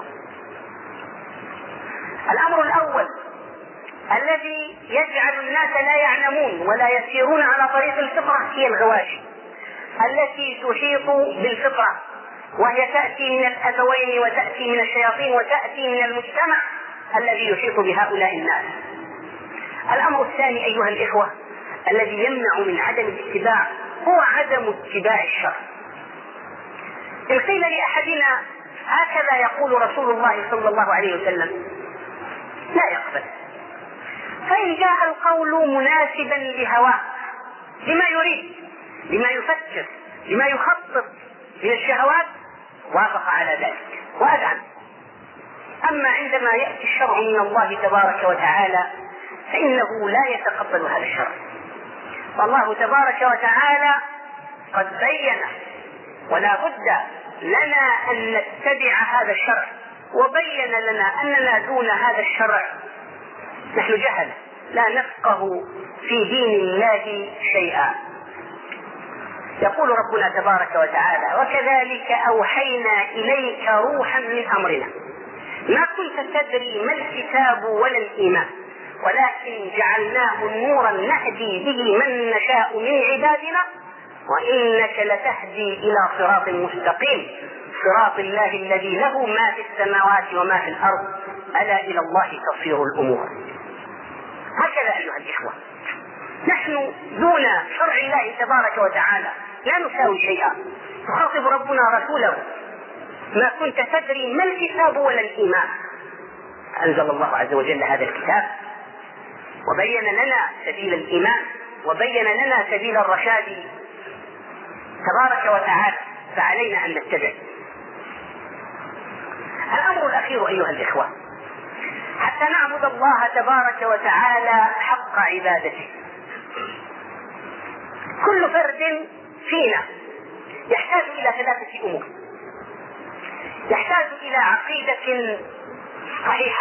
الأمر الأول الذي يجعل الناس لا يعلمون ولا يسيرون على طريق الفطرة هي الغواشي التي تحيط بالفطرة وهي تأتي من الأبوين وتأتي من الشياطين وتأتي من المجتمع الذي يحيط بهؤلاء الناس. الأمر الثاني أيها الإخوة الذي يمنع من عدم الاتباع هو عدم اتباع الشرع. إن قيل لأحدنا هكذا يقول رسول الله صلى الله عليه وسلم لا يقبل، فإن جاء القول مناسبا لهواه، لما يريد، لما يفكر، لما يخطط من الشهوات، وافق على ذلك وأذعن. أما عندما يأتي الشرع من الله تبارك وتعالى فإنه لا يتقبل هذا الشرع. والله تبارك وتعالى قد بين ولا بد لنا أن نتبع هذا الشرع، وبين لنا أننا دون هذا الشرع نحن جهل لا نفقه في دين الله شيئا. يقول ربنا تبارك وتعالى وكذلك أوحينا إليك روحا من أمرنا ما كنت تدري ما الكتاب ولا الإيمان ولكن جعلناه نورا نهدي به من نشاء من عبادنا وإنك لتهدي إلى صراط مستقيم صراط الله الذي له ما في السماوات وما في الأرض ألا إلى الله تصير الأمور. هكذا أيها الإخوة نحن دون شرع الله تبارك وتعالى لا نساوي شيئا. يخاطب ربنا رسوله ما كنت تدري ما الكتاب ولا الإيمان. أنزل الله عز وجل هذا الكتاب وبين لنا سبيل الإيمان وبين لنا سبيل الرشاد تبارك وتعالى، فعلينا أن نتبع. الأمر الأخير أيها الإخوة حتى نعبد الله تبارك وتعالى حق عبادته كل فرد فينا يحتاج إلى ثلاثة أمور. يحتاج إلى عقيدة صحيحة،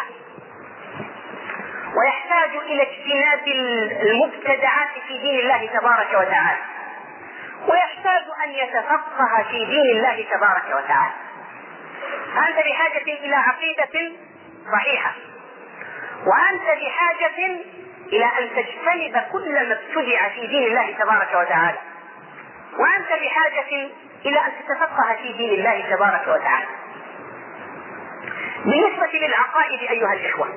ويحتاج إلى اجتناب المبتدعات في دين الله تبارك وتعالى، ويحتاج أن يتفقه في دين الله تبارك وتعالى. أنت بحاجة إلى عقيدة صحيحة، وأنت بحاجة إلى أن تجتنب كل ما ابتدع في دين الله تبارك وتعالى، وأنت بحاجة إلى أن تتفقه في دين الله تبارك وتعالى. بالنسبة للعقائد أيها الإخوة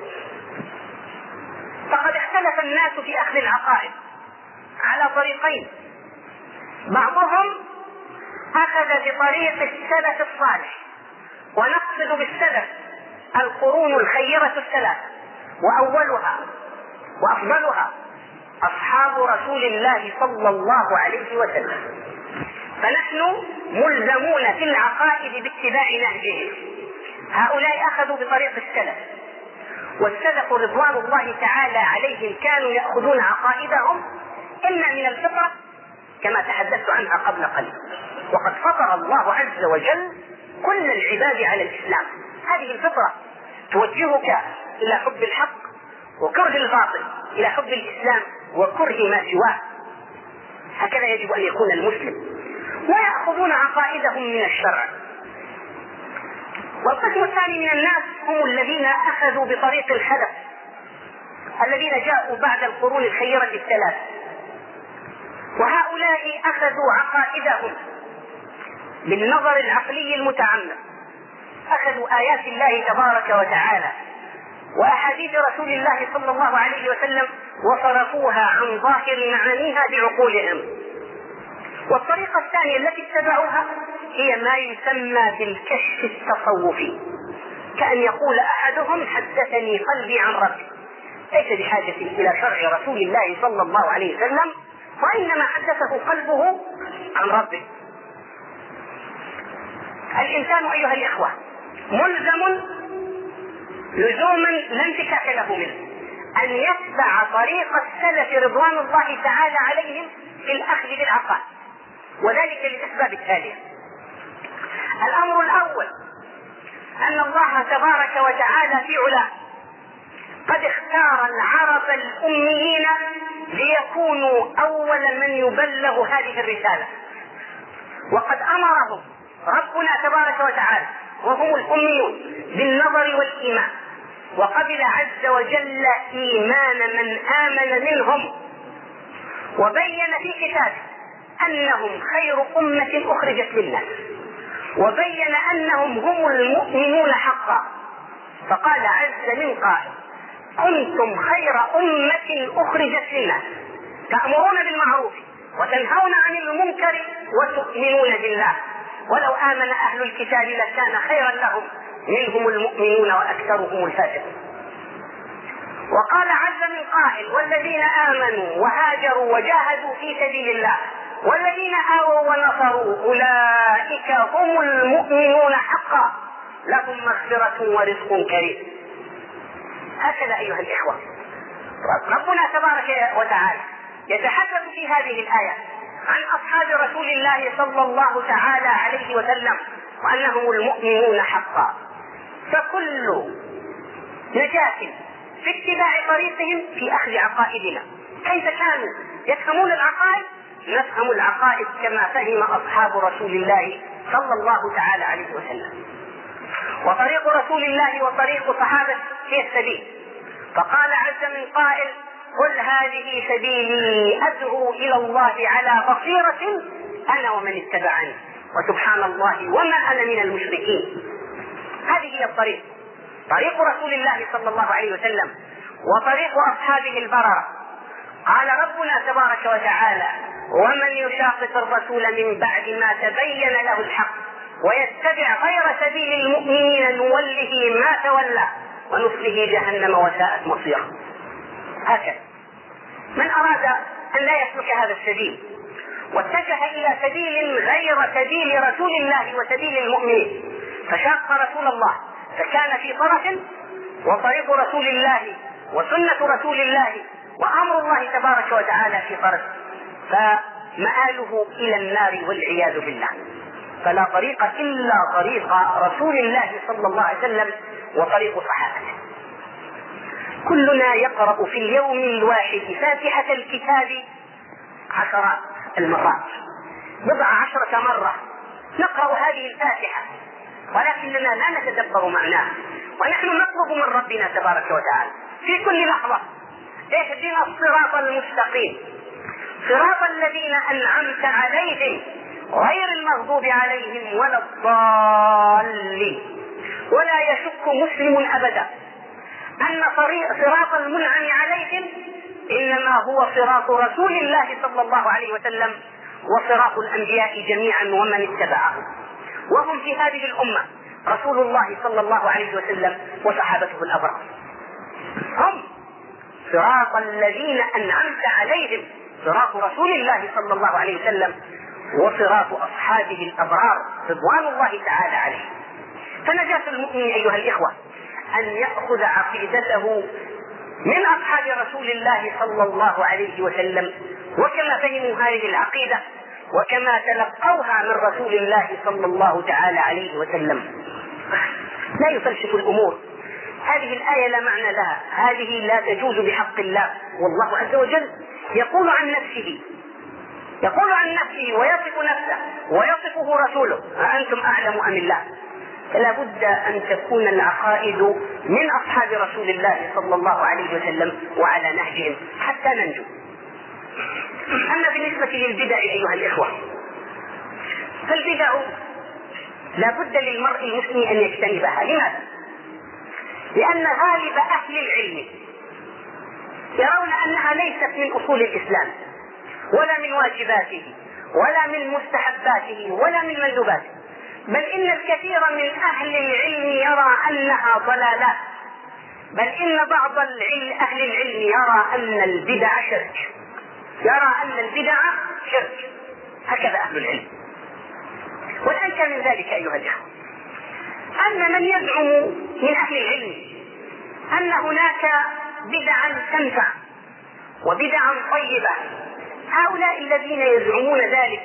فقد اختلف الناس في أخذ العقائد على طريقين. بعضهم أخذ بطريق السلف الصالح، ونقصد بالسلف القرون الخيرة الثلاثة، وأولها وأفضلها أصحاب رسول الله صلى الله عليه وسلم. فنحن ملزمون في العقائد باتباع نهجهم. هؤلاء أخذوا بطريق السلف، والسلف رضوان الله تعالى عليهم كانوا يأخذون عقائدهم إما من الفطرة كما تحدثت عنها قبل قليل، وقد فطر الله عز وجل كل العباد على الإسلام. هذه الفطرة توجهك إلى حب الحق وكره الباطل، إلى حب الإسلام وكره ما سواه. هكذا يجب أن يكون المسلم. ويأخذون عقائدهم من الشرع. والقسم الثاني من الناس هم الذين أخذوا بطريق الخلف الذين جاءوا بعد القرون الخيرة الثلاث، وهؤلاء أخذوا عقائدهم بالنظر العقلي المتعمق. أخذوا آيات الله تبارك وتعالى وأحاديث رسول الله صلى الله عليه وسلم وصرفوها عن ظاهر معانيها بعقولهم. والطريقة الثانية التي اتبعوها هي ما يسمى بالكشف التصوفي، كأن يقول أحدهم حدثني قلبي عن ربي، ليس بحاجة إلى شرع رسول الله صلى الله عليه وسلم، وإنما حدثه قلبه عن ربه. الإنسان أيها الإخوة ملزم لزوما لا انفكاك له منه أن يتبع طريق السلف رضوان الله تعالى عليهم في الأخذ بالعقائد، وذلك للأسباب التالية. الأمر الأول أن الله تبارك وتعالى في علاه قد اختار العرب الأميين ليكونوا أول من يبلغ هذه الرسالة، وقد أمرهم ربنا تبارك وتعالى وهم الأميون بالنظر والإيمان، وقبل عز وجل إيمان من آمن منهم، وبين في كتابه أنهم خير أمة أخرجت للناس، وبين أنهم هم المؤمنون حقا، فقال عز من قائل: كنتم خير أمة أخرجت للناس تأمرون بالمعروف وتنهون عن المنكر وتؤمنون بالله ولو آمن أهل الكتاب لكان خيرا لهم منهم المؤمنون وأكثرهم الفاسقون. وقال عز من قائل: والذين آمنوا وهاجروا وجاهدوا في سبيل الله والذين آووا ونصروا أولئك هم المؤمنون حقا لهم مغفرة ورزق كريم. هكذا أيها الإخوة ربنا تبارك وتعالى يتحدث في هذه الآية عن أصحاب رسول الله صلى الله تعالى عليه وسلم وأنهم المؤمنون حقا. فكل نجاة في اتباع طريقهم في أخذ عقائدنا. كيف كانوا يفهمون العقائد؟ نفهم العقائد كما فهم أصحاب رسول الله صلى الله تعالى عليه وسلم. وطريق رسول الله وطريق صحابته هي السبيل. فقال عز من قائل: قل هذه سبيلي أدعو إلى الله على بصيرة أنا ومن اتبعني وسبحان الله وما أنا من المشركين. هذه هي الطريق، طريق رسول الله صلى الله عليه وسلم وطريق أصحابه البررة. قال ربنا تبارك وتعالى: ومن يشاقق الرسول من بعد ما تبين له الحق ويتبع غير سبيل المؤمنين نوله ما تولى ونصله جهنم وساءت مصيره. هكذا من أراد أن لا يسلك هذا السبيل واتجه إلى سبيل غير سبيل رسول الله وسبيل المؤمنين فشاق رسول الله فكان في طرف وطريق رسول الله وسنة رسول الله وأمر الله تبارك وتعالى في طرف، فمآله إلى النار والعياذ بالله. فلا طريق إلا طريق رسول الله صلى الله عليه وسلم وطريق صحابته. كلنا يقرأ في اليوم الواحد فاتحة الكتاب عشرات المرات، بضع عشرة مرة نقرأ هذه الفاتحة، ولكننا لا نتدبر معناها. ونحن نطلب من ربنا تبارك وتعالى في كل لحظة: اهدنا الصراط المستقيم صراط الذين أنعمت عليهم غير المغضوب عليهم ولا الضالين. ولا يشك مسلم أبدا أن صراط المنعم عليهم إنما هو صراط رسول الله صلى الله عليه وسلم وصراط الأنبياء جميعا ومن اتبعه، وهم في هذه الأمة رسول الله صلى الله عليه وسلم وصحابته الأبرار. هم صراط الذين أنعمت عليهم، صراط رسول الله صلى الله عليه وسلم وصراط أصحابه الأبرار رضوان الله تعالى عليه. فنجاة المؤمن أيها الإخوة أن يأخذ عقيدته من أصحاب رسول الله صلى الله عليه وسلم وكما فهموا هذه العقيدة وكما تلقوها من رسول الله صلى الله تعالى عليه وسلم. لا يفلسف الأمور. هذه الآية لا معنى لها، هذه لا تجوز بحق الله، والله عز وجل يقول عن نفسه يقول عن نفسه ويصف نفسه ويصفه رسوله: أأنتم أعلم أم الله؟ فلا بد أن تكون العقائد من أصحاب رسول الله صلى الله عليه وسلم وعلى نهجهم حتى ننجو. أما بالنسبة للبدع أيها الإخوة، فالبدع لا بد للمرء المسلم أن يجتنبها. لماذا؟ لأن غالب أهل العلم يرون أنها ليست من أصول الإسلام ولا من واجباته ولا من مستحباته ولا من مندوباته، بل إن الكثير من أهل العلم يرى أنها ضلالات، بل إن بعض العلم أهل العلم يرى أن البدع شرك يرى أن البدع شرك هكذا أهل العلم. والأنكى من ذلك أيها الأخوة أن من يزعم من أهل العلم أن هناك بدعا تنفع وبدعا طيبة، هؤلاء الذين يزعمون ذلك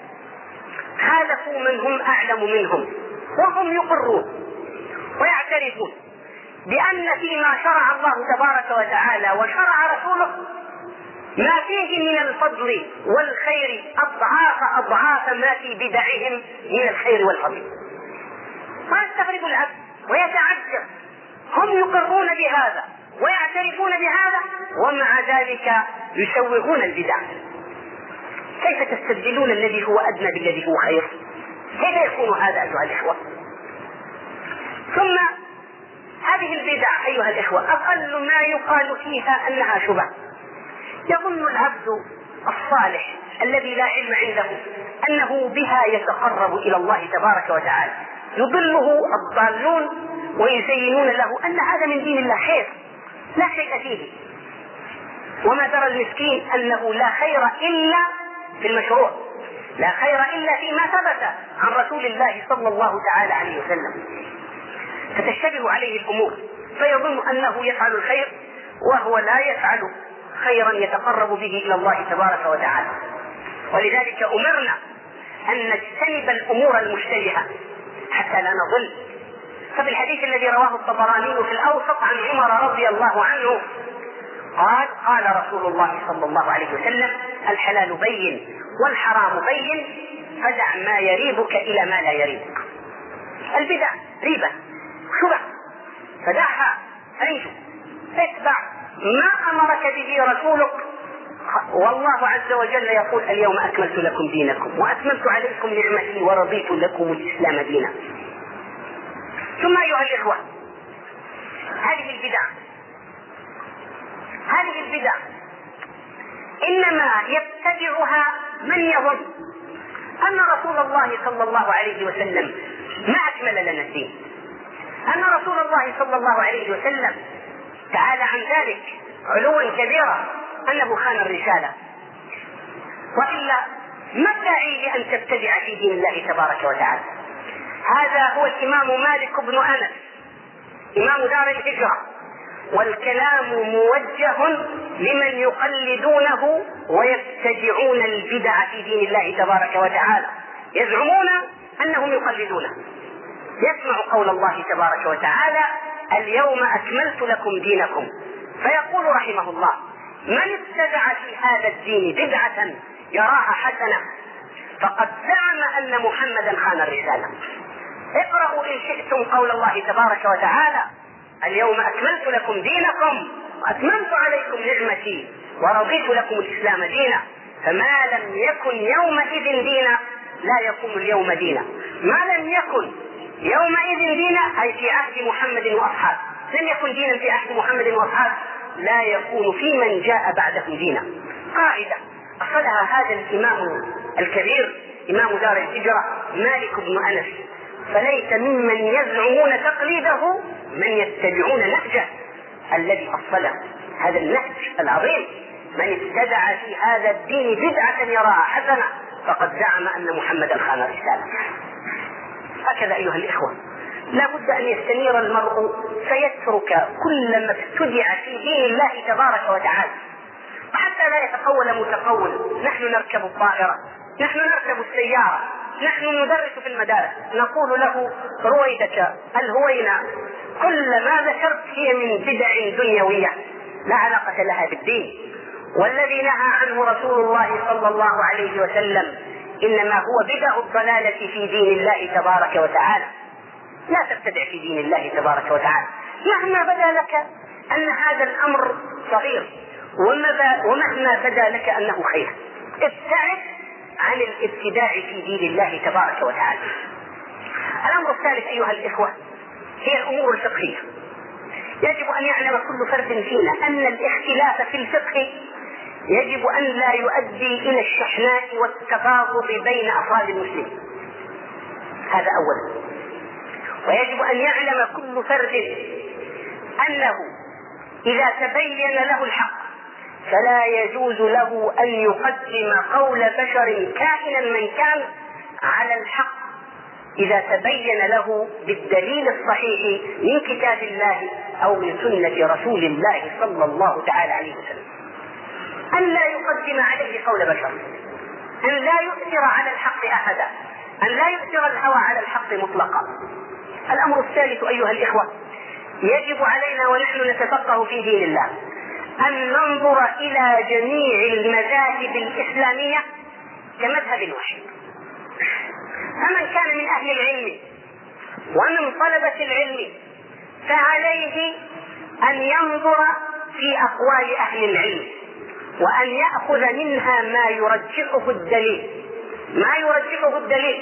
خالفوا من هم أعلم منهم، وهم يقرون ويعترفون بأن فيما شرع الله تبارك وتعالى وشرع رسوله ما فيه من الفضل والخير أضعاف أضعاف ما في بدعهم من الخير والفضل. ويستغرب العبد ويتعجب، هم يقرون بهذا ويعترفون بهذا ومع ذلك يشوهون البدع. كيف تستبدلون الذي هو أدنى بالذي هو خير؟ كيف يكون هذا أيها الإخوة؟ ثم هذه البدع أيها الإخوة أقل ما يقال فيها أنها شبه. يظن العبد الصالح الذي لا علم عنده أنه بها يتقرب إلى الله تبارك وتعالى، يضله الضالون ويزينون له أن هذا من دين الله خير لا شيء فيه، وما ترى المسكين أنه لا خير إلا في المشروع، لا خير إلا فيما ثبت عن رسول الله صلى الله تعالى عليه وسلم، فتشتبه عليه الأمور فيظن أنه يفعل الخير وهو لا يفعل خيرا يتقرب به إلى الله تبارك وتعالى. ولذلك أمرنا أن نجتنب الأمور المشتبهة حتى لا نضل. ففي الحديث الذي رواه الطبراني في الأوسط عن عمر رضي الله عنه قال قال رسول الله صلى الله عليه وسلم: الحلال بين والحرام بين فدع ما يريبك إلى ما لا يريبك. البدع ريبة شبه، فدعها أنجو، اتبع ما أمرك به رسولك، والله عز وجل يقول: اليوم أكملت لكم دينكم وأتممت عليكم نعمتي ورضيت لكم الإسلام دينا. ثم أيها الإخوة، هذه البدع هذه البدع إنما يبتدعها من يظن أن رسول الله صلى الله عليه وسلم ما أكمل لنا الدين، أن رسول الله صلى الله عليه وسلم تعالى عن ذلك علوا كبيرا أنه خان الرسالة. وإلا ما الداعي لأن تبتدع في دين الله تبارك وتعالى؟ هذا هو الإمام مالك بن أنس إمام دار الهجرة، والكلام موجه لمن يقلدونه ويبتدعون البدع في دين الله تبارك وتعالى، يزعمون أنهم يقلدونه. يسمع قول الله تبارك وتعالى: اليوم أكملت لكم دينكم، فيقول رحمه الله: من ابتدع في هذا الدين بدعة يراها حسنة فقد زعم أن محمدا خان الرسالة. اقرأوا إن شئتم قول الله تبارك وتعالى: اليوم أكملت لكم دينكم وأتممت عليكم نعمتي ورضيت لكم الإسلام دينا، فما لم يكن يومئذ دينا لا يكون اليوم دينا. ما لم يكن يومئذ دينا أي في عهد محمد وأصحابه، لم يكن دينا في عهد محمد وأصحابه لا يكون في من جاء بعده دينا. قاعدة أصلها هذا الإمام الكبير إمام دار الهجرة مالك بن أنس، فليس ممن يزعمون تقليده من يتبعون نهجه الذي أصله هذا النهج العظيم: من ابتدع في هذا الدين بدعة يراها حسنة فقد زعم أن محمدا خان الرسالة. هكذا أيها الإخوة لا بد أن يستنير المرء فيترك كل ما ابتدع في دين الله تبارك وتعالى، وحتى لا يتقول متقول: نحن نركب الطائرة، نحن نركب السيارة، نحن ندرس في المدارس، نقول له: رويدك الهوينة، كل ما ذكرت هي من بدع دنيوية لا علاقة لها بالدين، والذي نهى عنه رسول الله صلى الله عليه وسلم إنما هو بدع الضلالة في دين الله تبارك وتعالى. لا تبتدع في دين الله تبارك وتعالى مهما بدا لك أن هذا الأمر صغير، ومهما بدا لك أنه خير. ابتعد عن الابتداع في دين الله تبارك وتعالى. الأمر الثالث أيها الإخوة هي الأمور الفقهية. يجب أن يعلم كل فرد فينا أن الاختلاف في الفقه يجب أن لا يؤدي إلى الشحناء والتباغض بين أفراد المسلمين، هذا أولا. ويجب أن يعلم كل فرد أنه إذا تبين له الحق فلا يجوز له أن يقدم قول بشر كائنا من كان على الحق إذا تبين له بالدليل الصحيح من كتاب الله أو من سنة رسول الله صلى الله تعالى عليه وسلم. أن لا يقدم عليه قول بشر، أن لا يؤثر على الحق أحدا، أن لا يؤثر الهوى على الحق مطلقا. الأمر الثالث أيها الإخوة يجب علينا ونحن نتفقه في دين الله أن ننظر إلى جميع المذاهب الإسلامية كمذهب واحد. فمن كان من أهل العلم ومن طلبة العلم فعليه أن ينظر في أقوال أهل العلم وأن يأخذ منها ما يرجحه الدليل ما يرجحه الدليل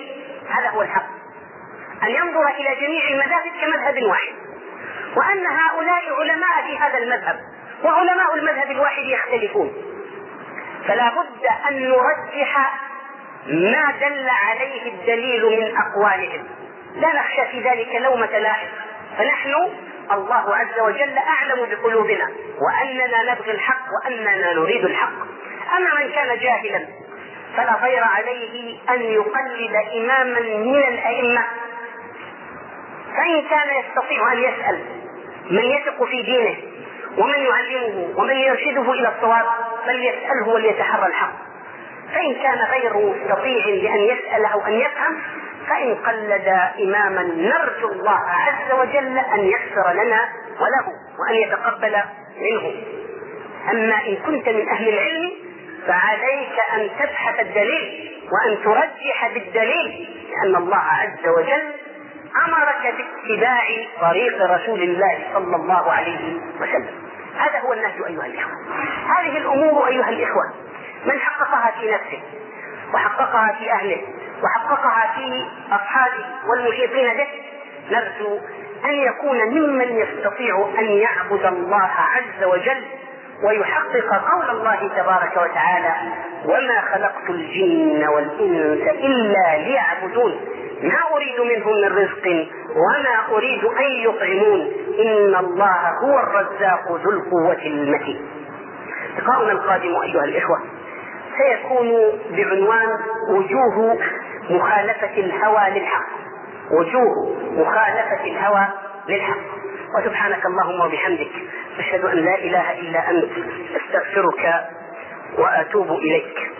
هذا هو الحق، أن ينظر إلى جميع المذاهب كمذهب واحد، وأن هؤلاء علماء في هذا المذهب وعلماء المذهب الواحد يختلفون، فلا بد أن نرجح ما دل عليه الدليل من أقوالهم، لا نخشى في ذلك لومة لائم، فنحن الله عز وجل أعلم بقلوبنا وأننا نبغي الحق وأننا نريد الحق. أما من كان جاهلا فلا خير عليه أن يقلد إماما من الأئمة، فإن كان يستطيع أن يسأل من يثق في دينه ومن يعلمه ومن يرشده إلى الصواب فليسأله وليتحرى الحق، فإن كان غير مستطيع بأن يسأل أو أن يفهم فإن قلد إماما نرجو الله عز وجل أن يغفر لنا وله وأن يتقبل منه. أما إن كنت من أهل العلم فعليك أن تبحث الدليل وأن ترجح بالدليل، لأن الله عز وجل أمرك باتباع طريق رسول الله صلى الله عليه وسلم. هذا هو النهج أيها الإخوة. هذه الأمور أيها الإخوة من حققها في نفسه وحققها في أهله وحققها في أصحابه والمحيطين به نرجو أن يكون ممن يستطيع أن يعبد الله عز وجل ويحقق قول الله تبارك وتعالى: وما خلقت الجن والإنس إلا ليعبدون ما أريد منهم من رزق وما أريد أن يطعمون إن الله هو الرزاق ذو القوة المتين. لقاؤنا القادم أيها الإخوة سيكون بعنوان وجوه مخالفة الهوى للحق، وجوه مخالفة الهوى للحق. وسبحانك اللهم وبحمدك أشهد أن لا إله إلا أنت أستغفرك وأتوب إليك.